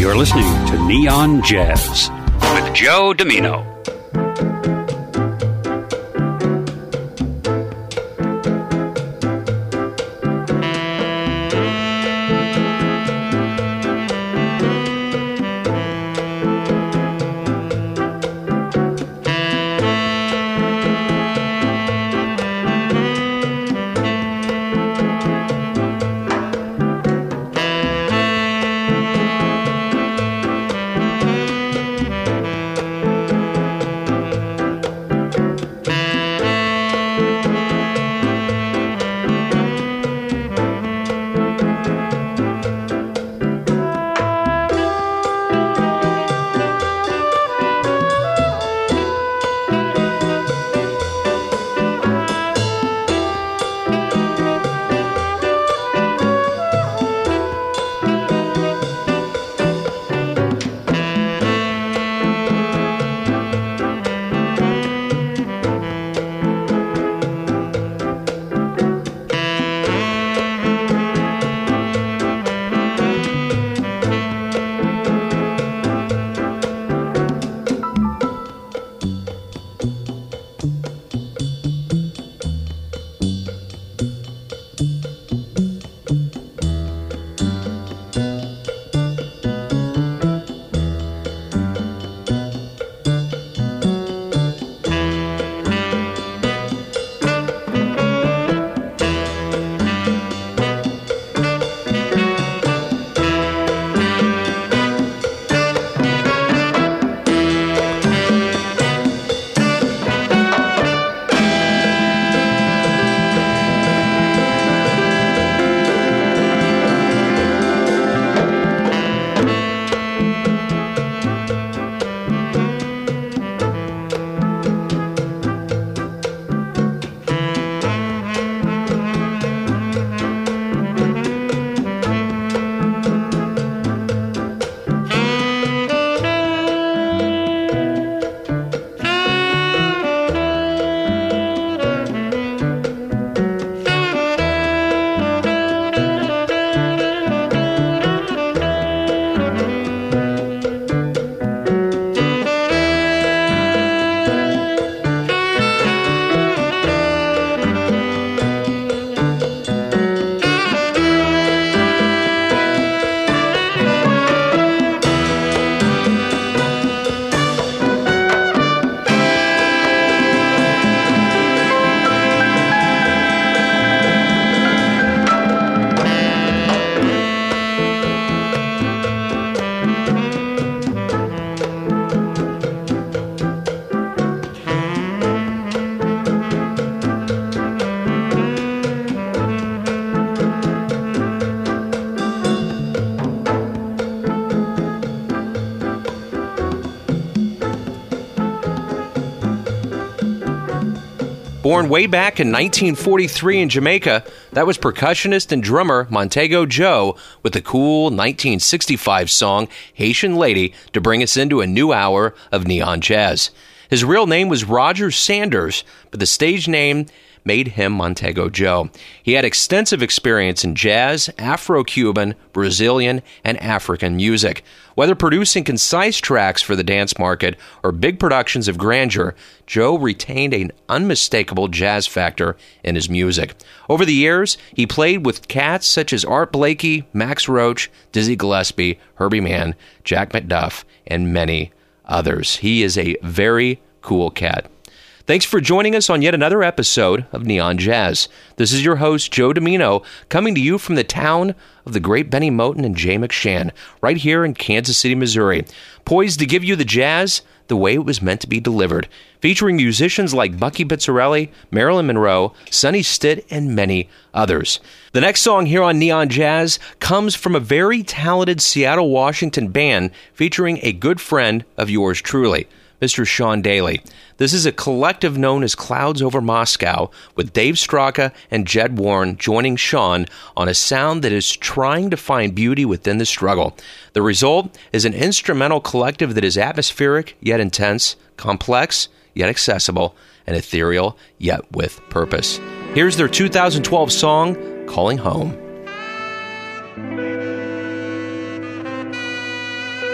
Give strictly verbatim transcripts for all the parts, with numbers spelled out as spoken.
You're listening to Neon Jazz with Joe Domino. Born way back in nineteen forty-three in Jamaica, that was percussionist and drummer Montego Joe with the cool nineteen sixty-five song Haitian Lady to bring us into a new hour of Neon Jazz. His real name was Roger Sanders, but the stage name made him Montego Joe. He had extensive experience in jazz, Afro-Cuban, Brazilian, and African music. Whether producing concise tracks for the dance market or big productions of grandeur, Joe retained an unmistakable jazz factor in his music. Over the years, he played with cats such as Art Blakey, Max Roach, Dizzy Gillespie, Herbie Mann, Jack McDuff, and many others. He is a very cool cat. Thanks for joining us on yet another episode of Neon Jazz. This is your host, Joe Domino, coming to you from the town of the great Benny Moten and Jay McShann, right here in Kansas City, Missouri, poised to give you the jazz the way it was meant to be delivered, featuring musicians like Bucky Pizzarelli, Marilyn Monroe, Sonny Stitt, and many others. The next song here on Neon Jazz comes from a very talented Seattle, Washington band featuring a good friend of yours truly, Mister Sean Daly. This is a collective known as Clouds Over Moscow, with Dave Straka and Jed Warren joining Sean on a sound that is trying to find beauty within the struggle. The result is an instrumental collective that is atmospheric yet intense, complex yet accessible, and ethereal yet with purpose. Here's their two thousand twelve song, Calling Home.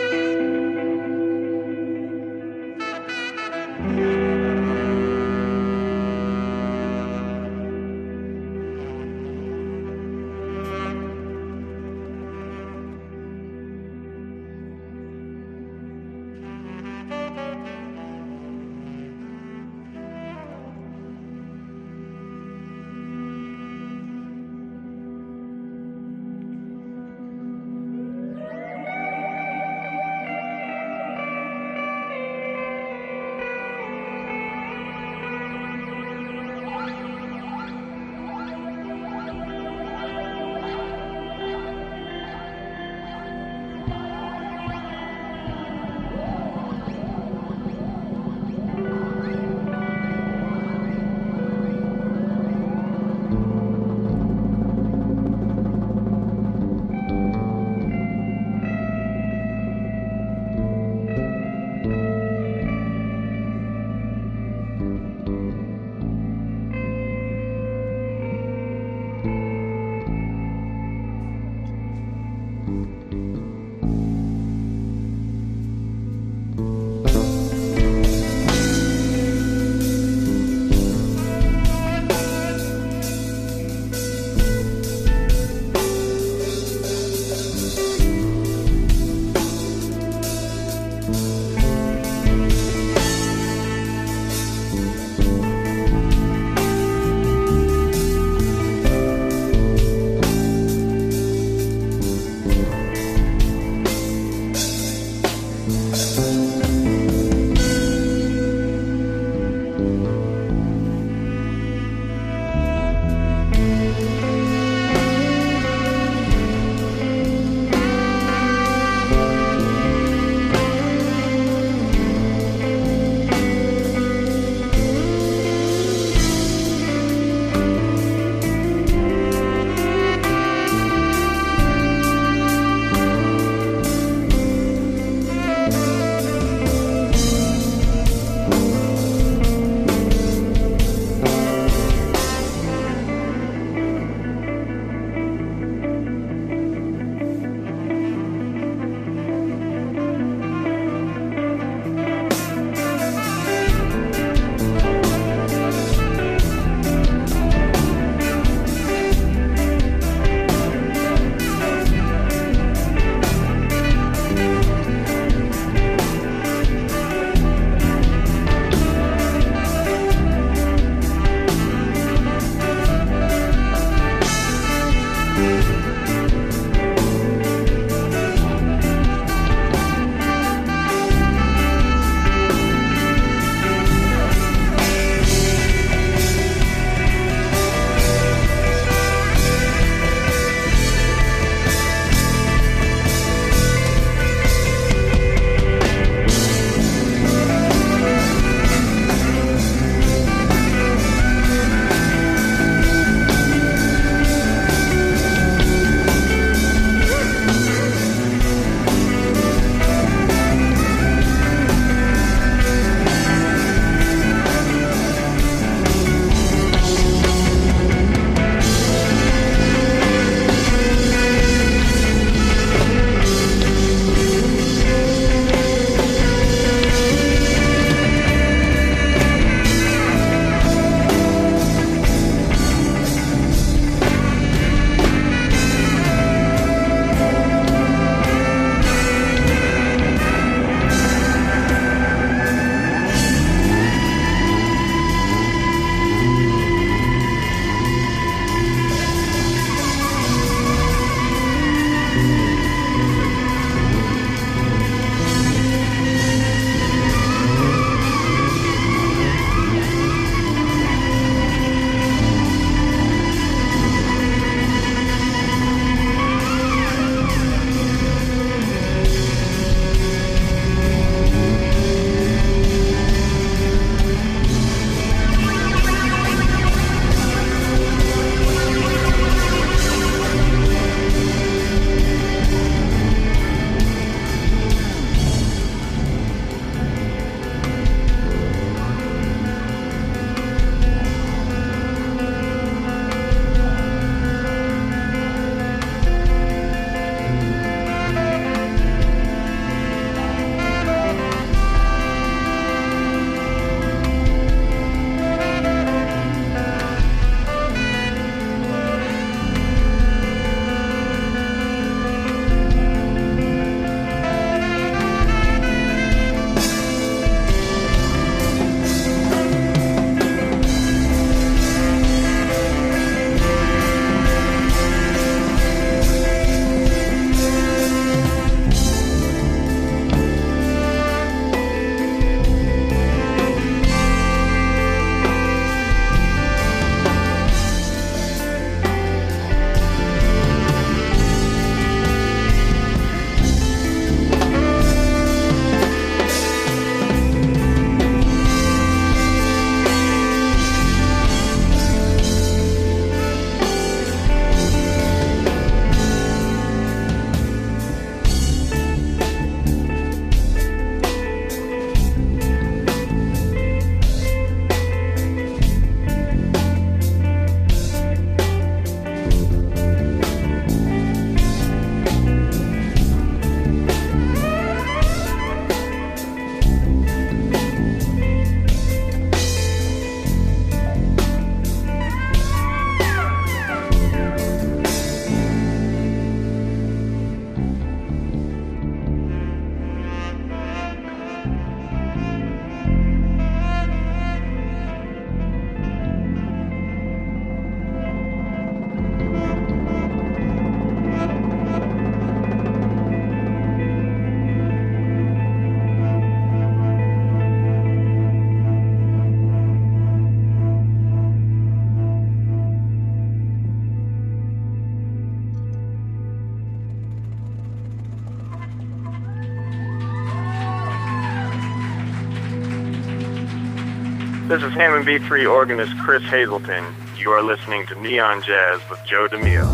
This is Hammond B three organist Chris Hazelton. You are listening to Neon Jazz with Joe DeMille.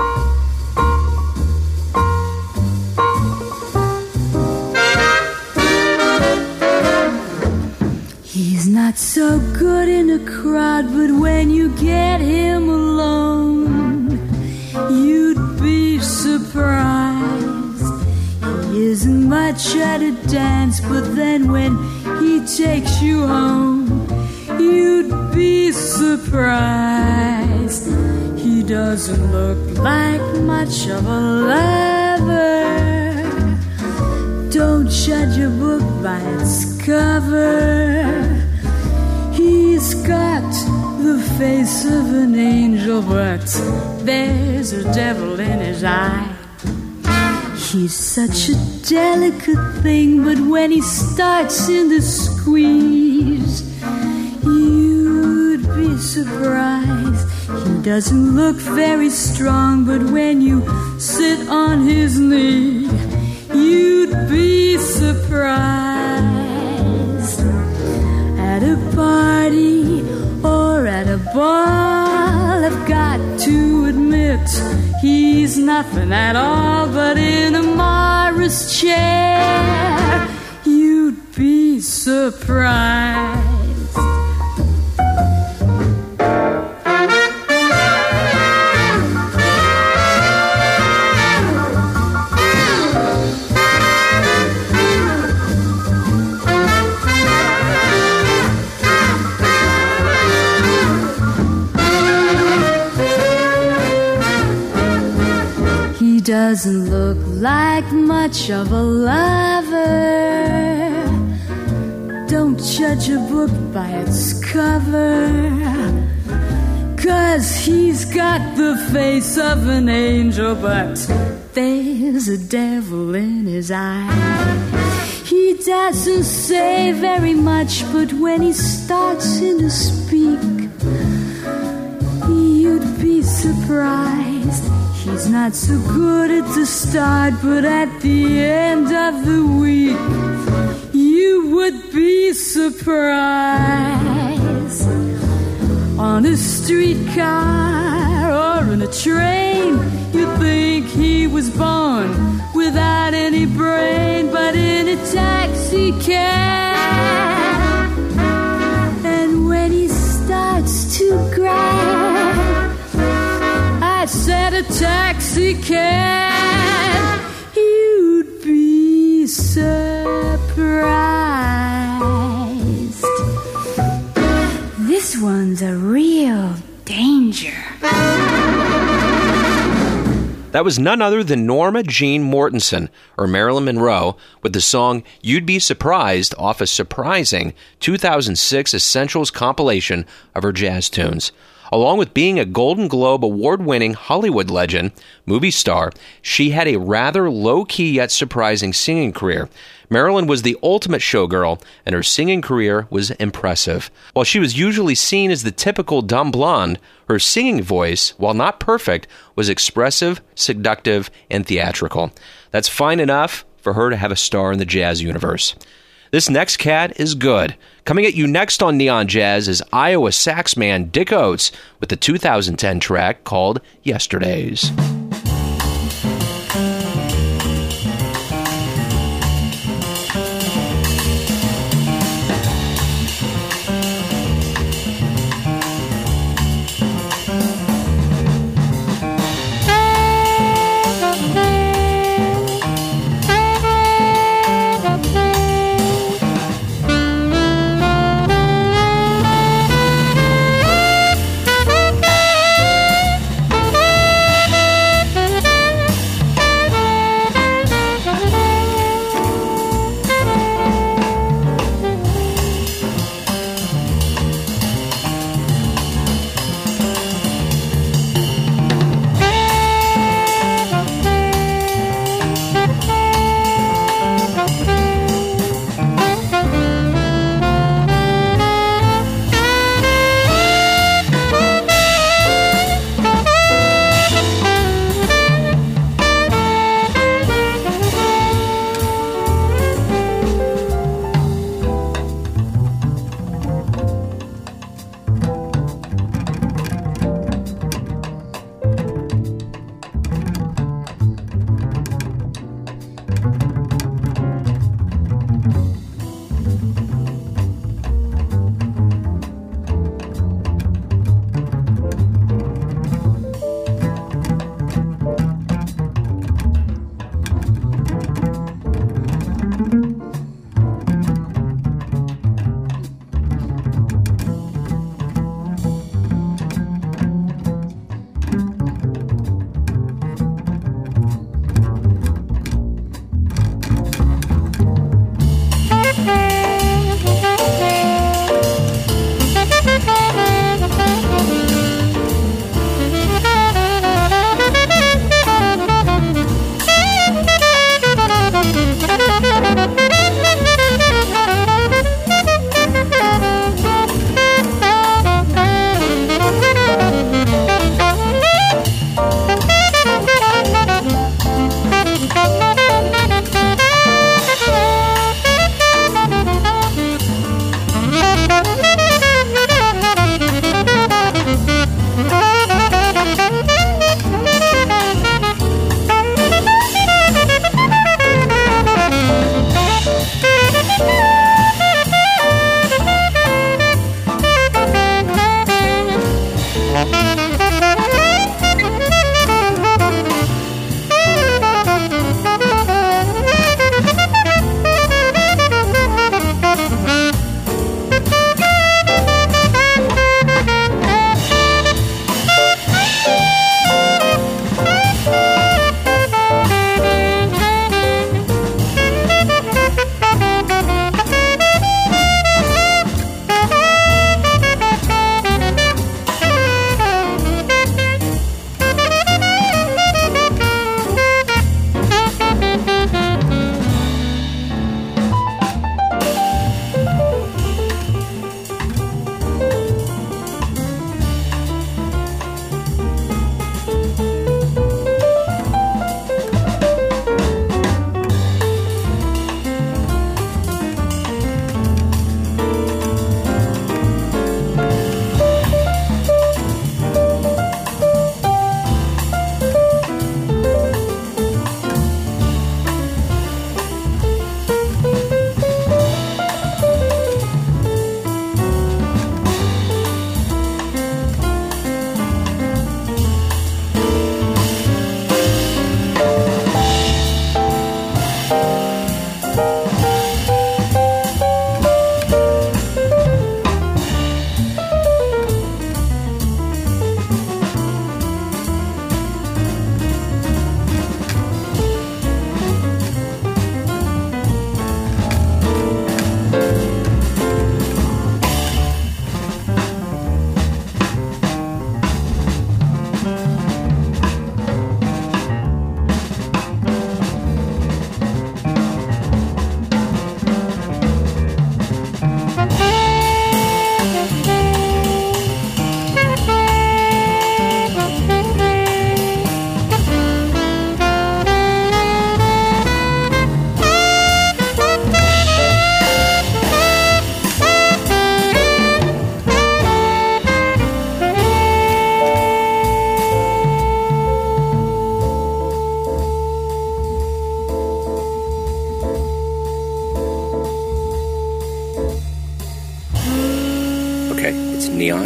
He's not so good in a crowd, but when you get him alone, you'd be surprised. He isn't much at a dance, but then when he takes you home, you'd be surprised. He doesn't look like much of a lover. Don't judge a book by its cover. He's got the face of an angel, but there's a devil in his eye. He's such a delicate thing, but when he starts in the squeeze, you'd be surprised. He doesn't look very strong, but when you sit on his knee, you'd be surprised. At a party or at a ball, I've got to admit he's nothing at all, but in a Morris chair, you'd be surprised. Doesn't look like much of a lover. Don't judge a book by its cover, 'cause he's got the face of an angel, but there's a devil in his eye. He doesn't say very much, but when he starts in to speak, you'd be surprised. He's not so good at the start, but at the end of the week, you would be surprised. On a streetcar or in a train, you'd think he was born without any brain, but in a taxi cab, and when he starts to grab, I said a taxi cab, you'd be surprised. This one's a real danger. That was none other than Norma Jean Mortensen, or Marilyn Monroe, with the song You'd Be Surprised off a surprising two thousand six Essentials compilation of her jazz tunes. Along with being a Golden Globe award-winning Hollywood legend, movie star, she had a rather low-key yet surprising singing career. Marilyn was the ultimate showgirl, and her singing career was impressive. While she was usually seen as the typical dumb blonde, her singing voice, while not perfect, was expressive, seductive, and theatrical. That's fine enough for her to have a star in the jazz universe. This next cat is good. Coming at you next on Neon Jazz is Iowa sax man Dick Oates with the two thousand ten track called Yesterdays.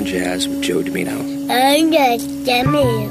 Jazz with Joe Domino. I'm just Domino.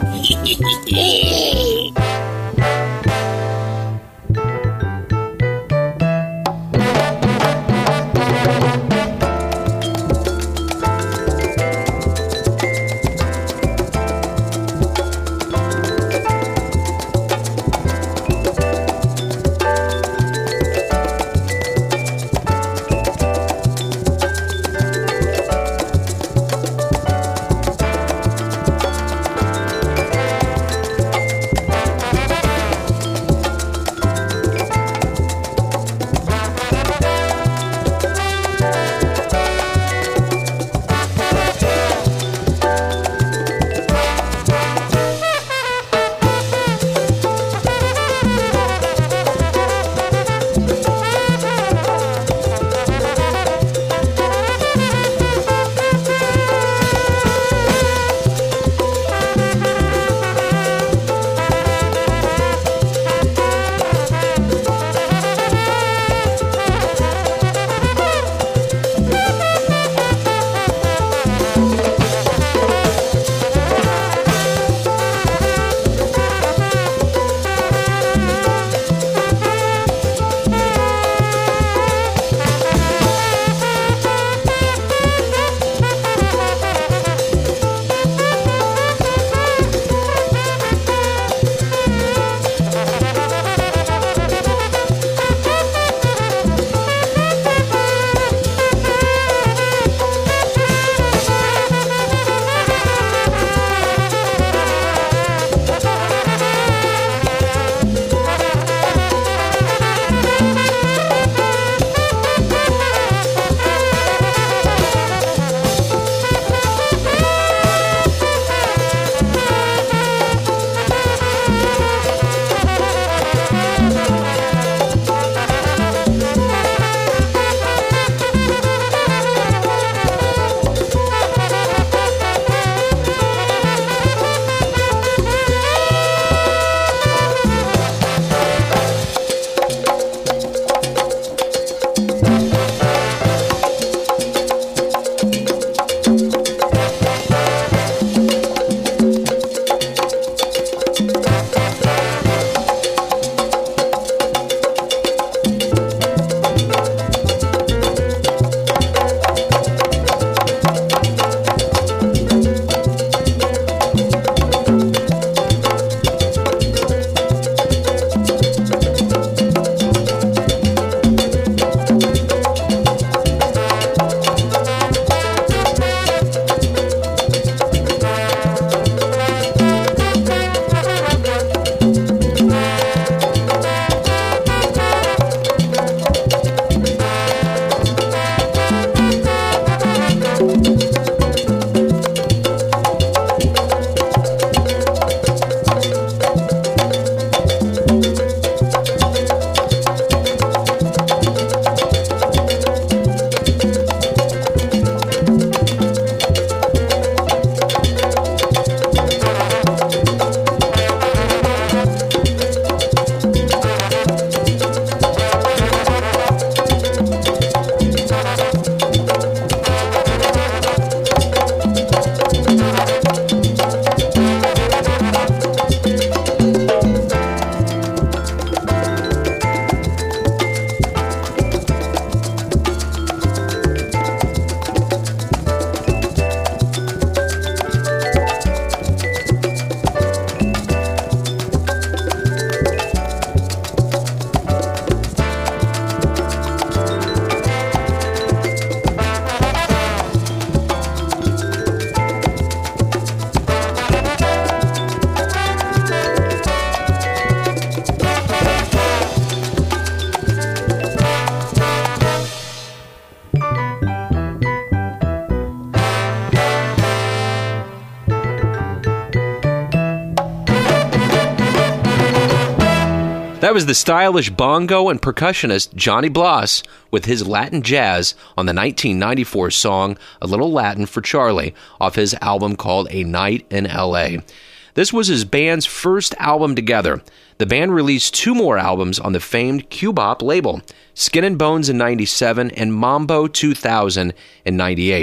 That was the stylish bongo and percussionist Johnny Blas with his Latin jazz on the nineteen ninety-four song A Little Latin for Charlie off his album called A Night in L A. This was his band's first album together. The band released two more albums on the famed Cubop label, Skin and Bones in ninety-seven and Mambo two thousand in ninety-eight.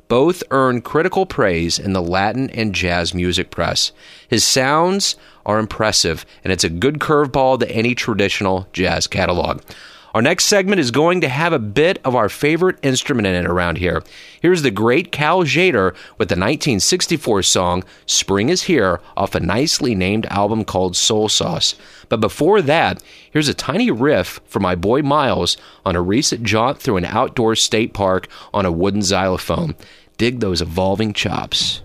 both earned critical praise in the Latin and jazz music press. His sounds are impressive, and it's a good curveball to any traditional jazz catalog. Our next segment is going to have a bit of our favorite instrument in it around here. Here's the great Cal Tjader with the nineteen sixty-four song Spring is Here off a nicely named album called Soul Sauce. But before that, here's a tiny riff for my boy Miles on a recent jaunt through an outdoor state park on a wooden xylophone. Dig those evolving chops.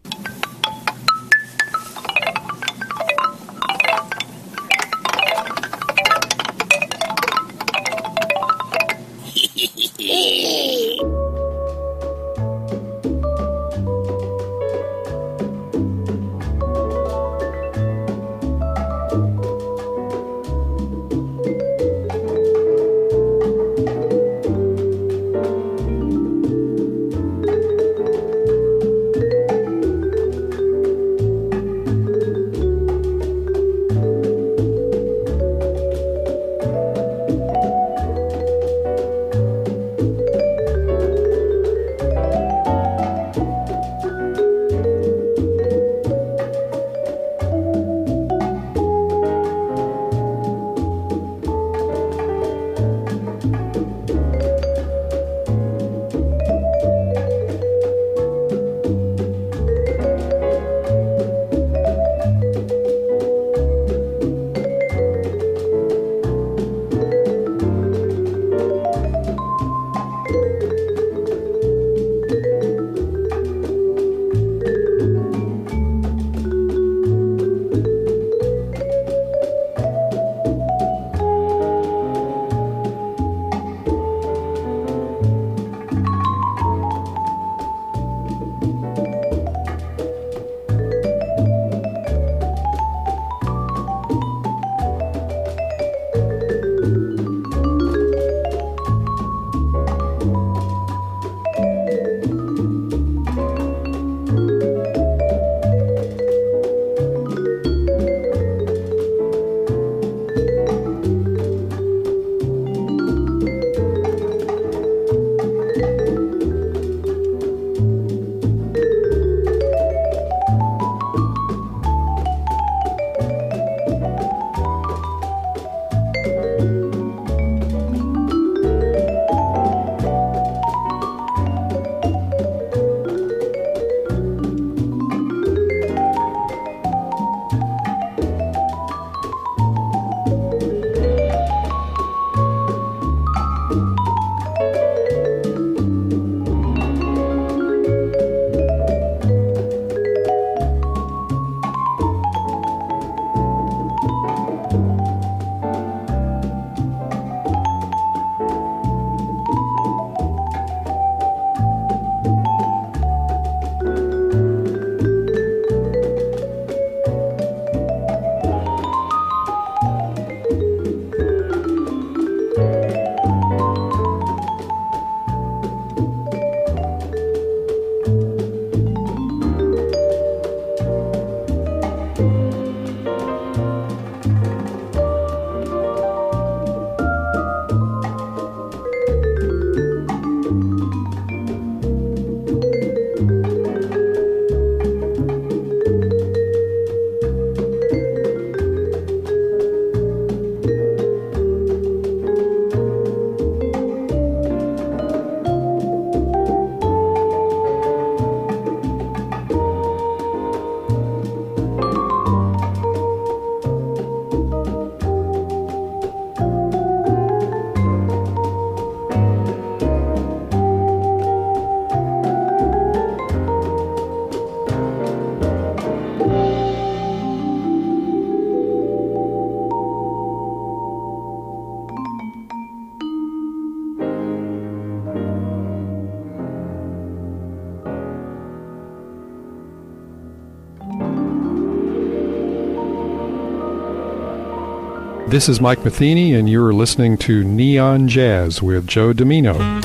This is Mike Matheny, and you're listening to Neon Jazz with Joe Domino.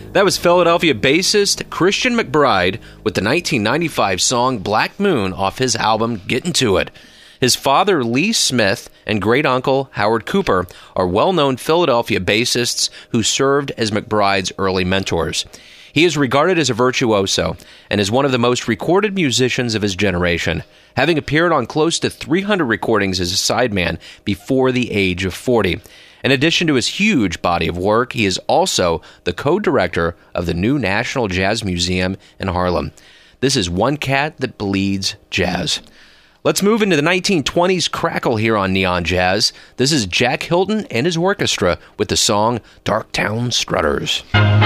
That was Philadelphia bassist Christian McBride with the nineteen ninety-five song Black Moon off his album Gettin' To It. His father, Lee Smith, and great-uncle, Howard Cooper, are well-known Philadelphia bassists who served as McBride's early mentors. He is regarded as a virtuoso and is one of the most recorded musicians of his generation, having appeared on close to three hundred recordings as a sideman before the age of forty. In addition to his huge body of work, he is also the co-director of the new National Jazz Museum in Harlem. This is One Cat That Bleeds Jazz. Let's move into the nineteen twenties crackle here on Neon Jazz. This is Jack Hilton and his orchestra with the song Darktown Strutters.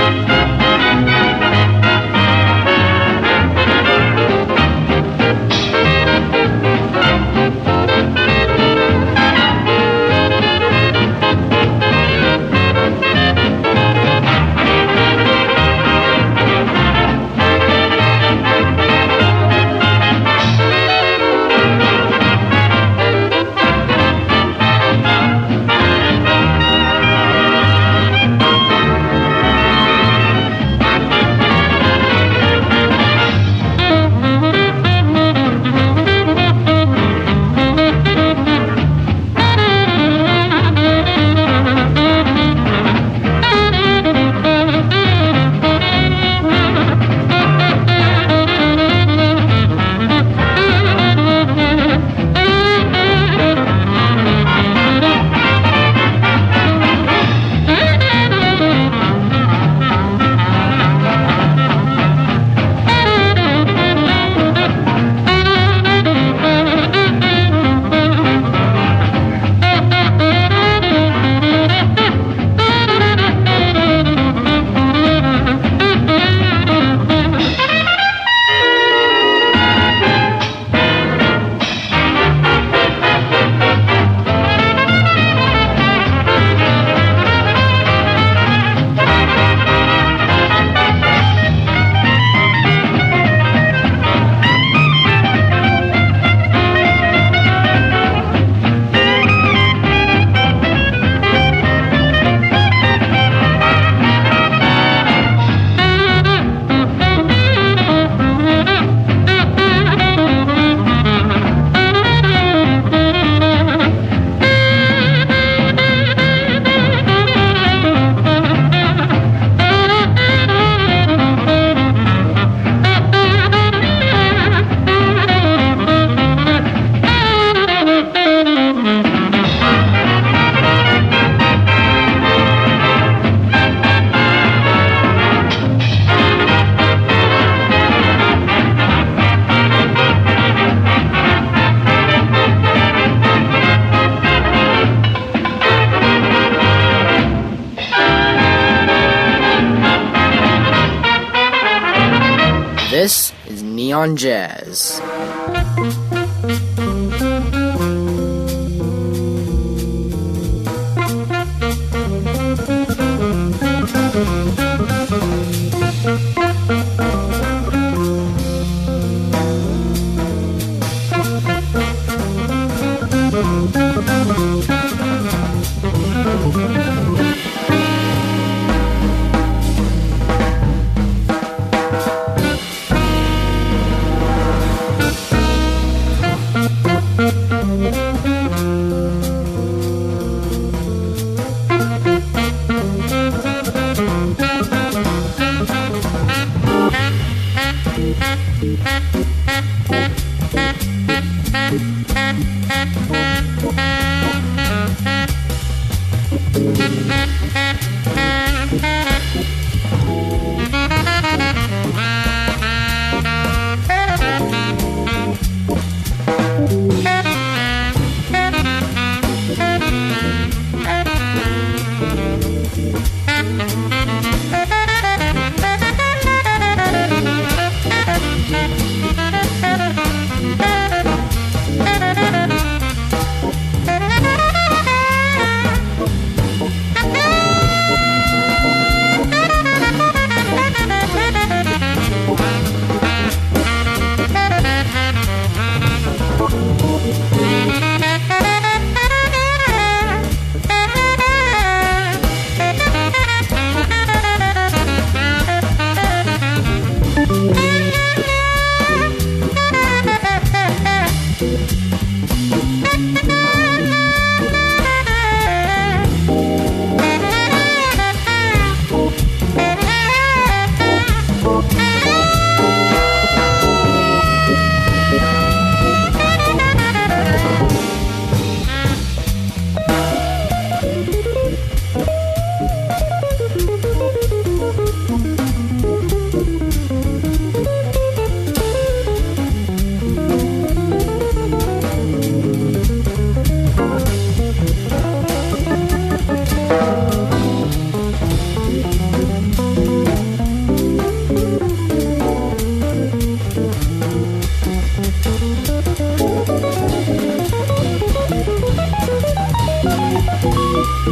This is Neon Jazz.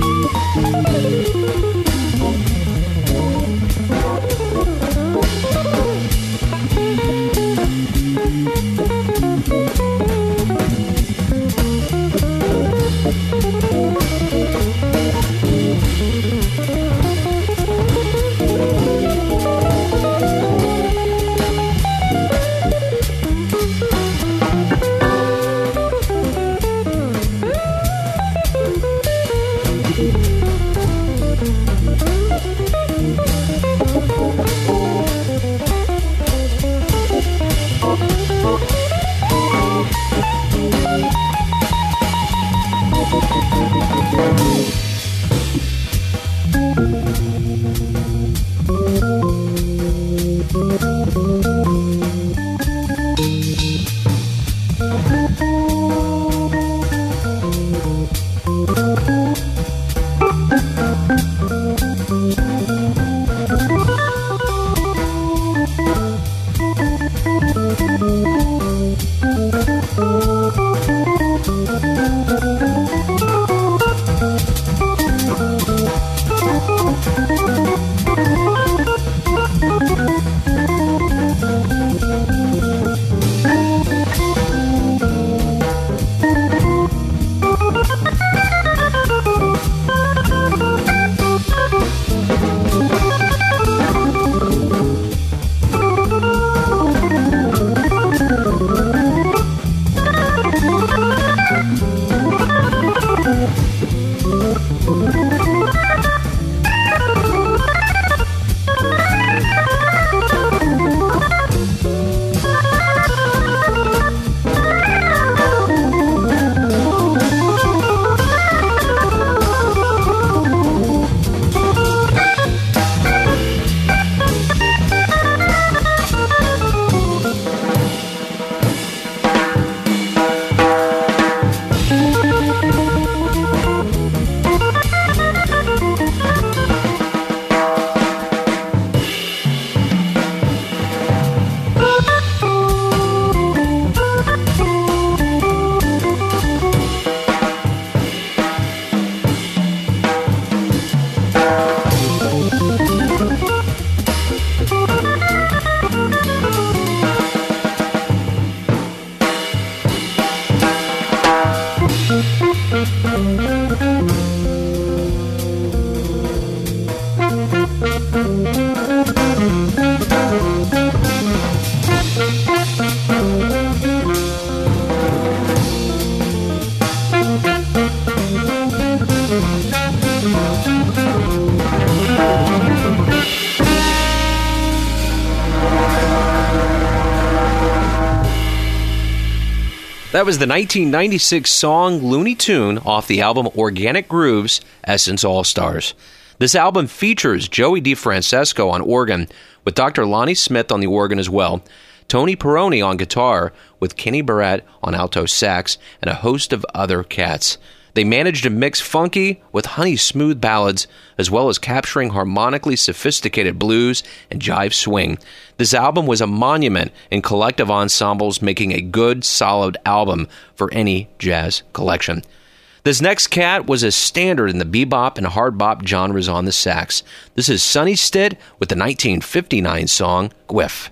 That was the nineteen ninety-six song Looney Tune off the album Organic Grooves, Essence All-Stars. This album features Joey DeFrancesco on organ, with Doctor Lonnie Smith on the organ as well, Tony Peroni on guitar, with Kenny Barrett on alto sax, and a host of other cats. They managed to mix funky with honey-smooth ballads, as well as capturing harmonically sophisticated blues and jive swing. This album was a monument in collective ensembles, making a good, solid album for any jazz collection. This next cat was a standard in the bebop and hard bop genres on the sax. This is Sonny Stitt with the nineteen fifty-nine song, Gwiff.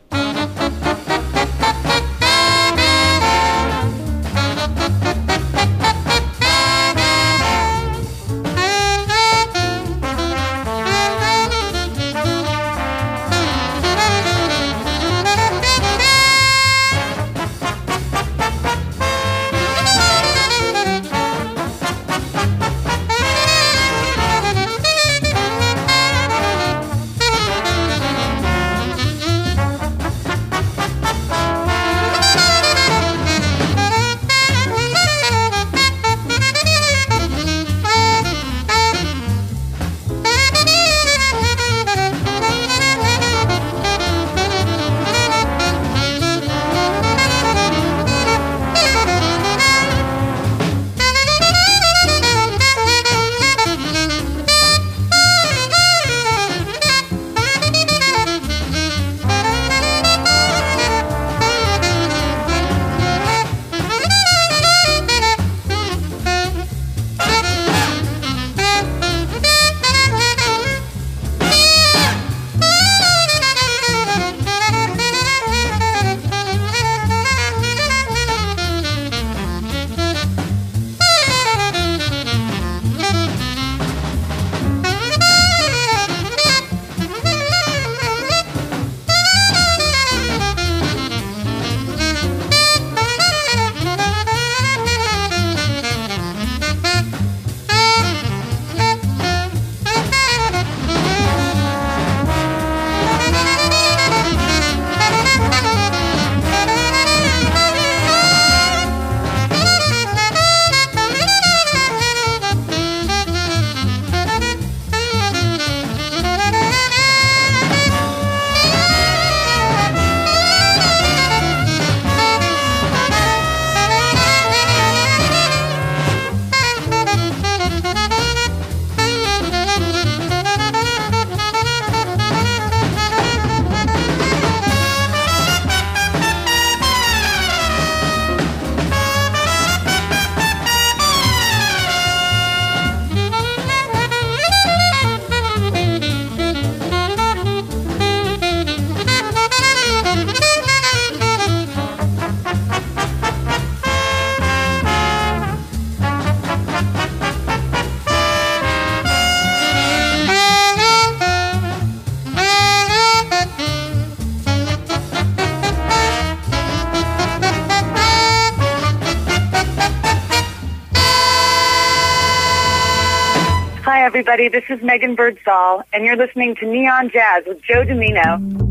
everybody. This is Megan Birdsall, and you're listening to Neon Jazz with Joe Domino.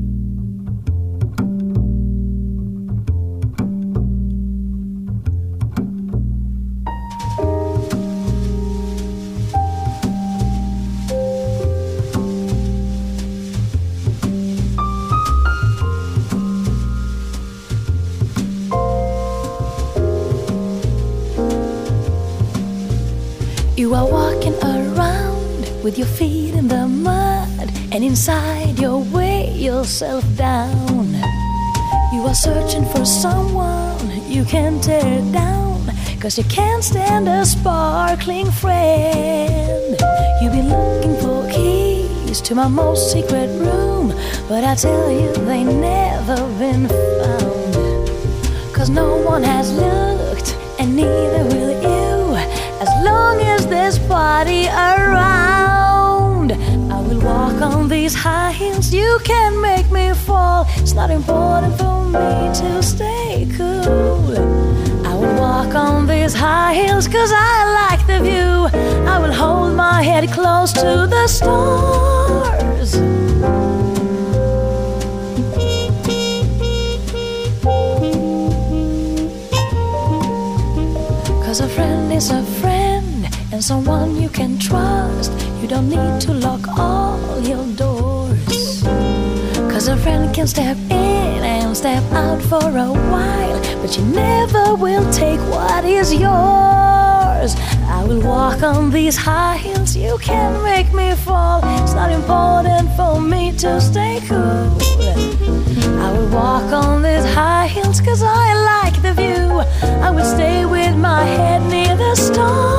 You are walking around with your feet in the mud, and inside you'll weigh yourself down. You are searching for someone you can tear down, 'cause you can't stand a sparkling friend. You've been looking for keys to my most secret room, but I tell you they never been found. 'Cause no one has looked, and neither will you, as long as there's body around. I will walk on these high heels, you can make me fall. It's not important for me to stay cool. I will walk on these high heels 'cause I like the view. I will hold my head close to the stars. 'Cause a friend is a friend, and someone you can trust. You don't need to lock all your doors. 'Cause a friend can step in and step out for a while, but you never will take what is yours. I will walk on these high heels, you can make me fall. It's not important for me to stay cool. I will walk on these high heels 'cause I like the view. I will stay with my head near the stars.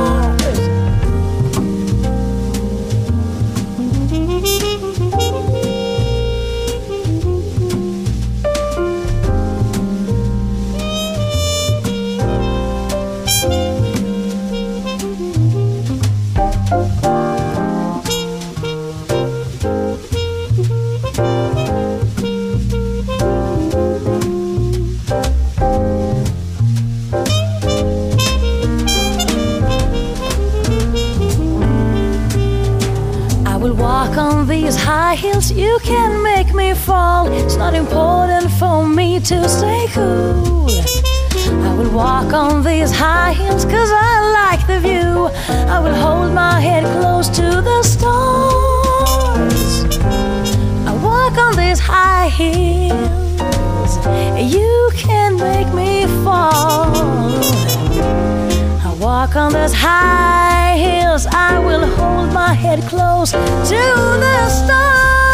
These high heels, you can make me fall. It's not important for me to stay cool. I will walk on these high heels 'cause I like the view. I will hold my head close to the stars. I walk on these high heels, you can make me fall. I walk on those high heels, I will hold my head close to the stars.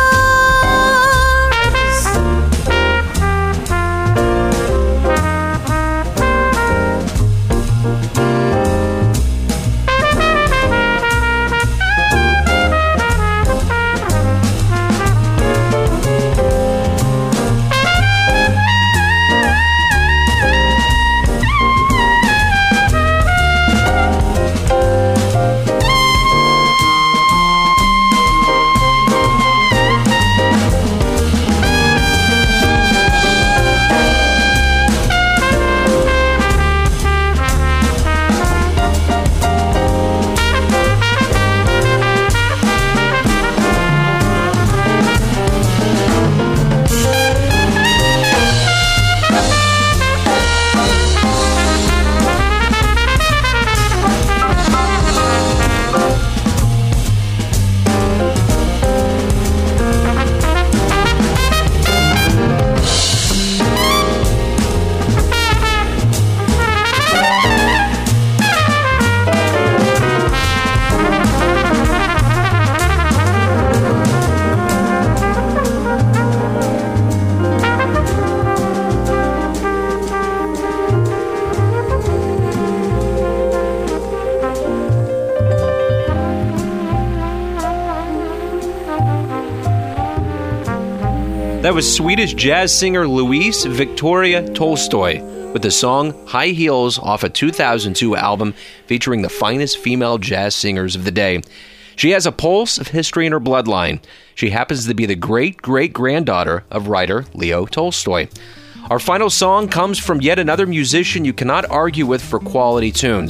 That was Swedish jazz singer Louise Victoria Tolstoy with the song High Heels off a two thousand two album featuring the finest female jazz singers of the day. She has a pulse of history in her bloodline. She happens to be the great-great-granddaughter of writer Leo Tolstoy. Our final song comes from yet another musician you cannot argue with for quality tunes.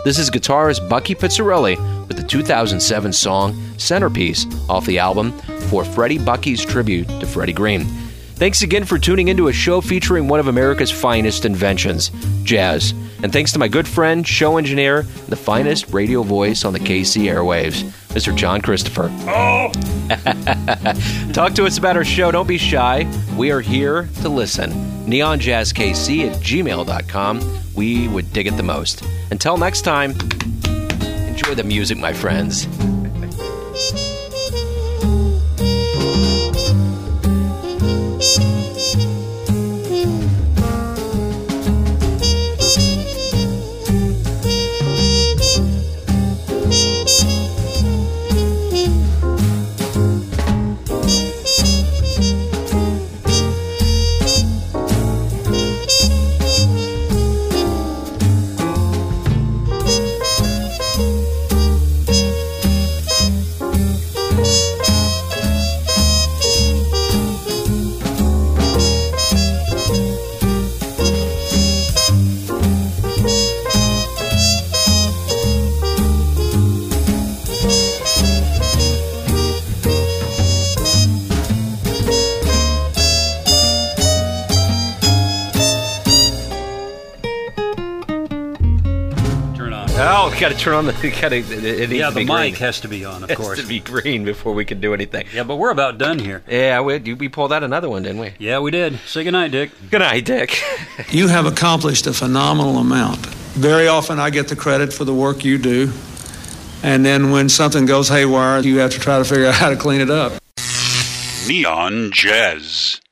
This is guitarist Bucky Pizzarelli with the two thousand seven song Centerpiece off the album For Freddie Bucky's Tribute to Freddie Green. Thanks again for tuning into a show featuring one of America's finest inventions, jazz. And thanks to my good friend, show engineer, and the finest radio voice on the K C airwaves, Mister John Christopher. Oh! Talk to us about our show. Don't be shy. We are here to listen. neon jazz k c at gmail dot com. We would dig it the most. Until next time, enjoy the music, my friends. Got to turn on the. Gotta, it needs yeah, to the be mic green. has to be on, of it course. Has to be green before we can do anything. Yeah, but we're about done here. Yeah, we we pulled out another one, didn't we? Yeah, we did. Say goodnight, Dick. Good night, Dick. You have accomplished a phenomenal amount. Very often I get the credit for the work you do, and then when something goes haywire, you have to try to figure out how to clean it up. Neon Jazz.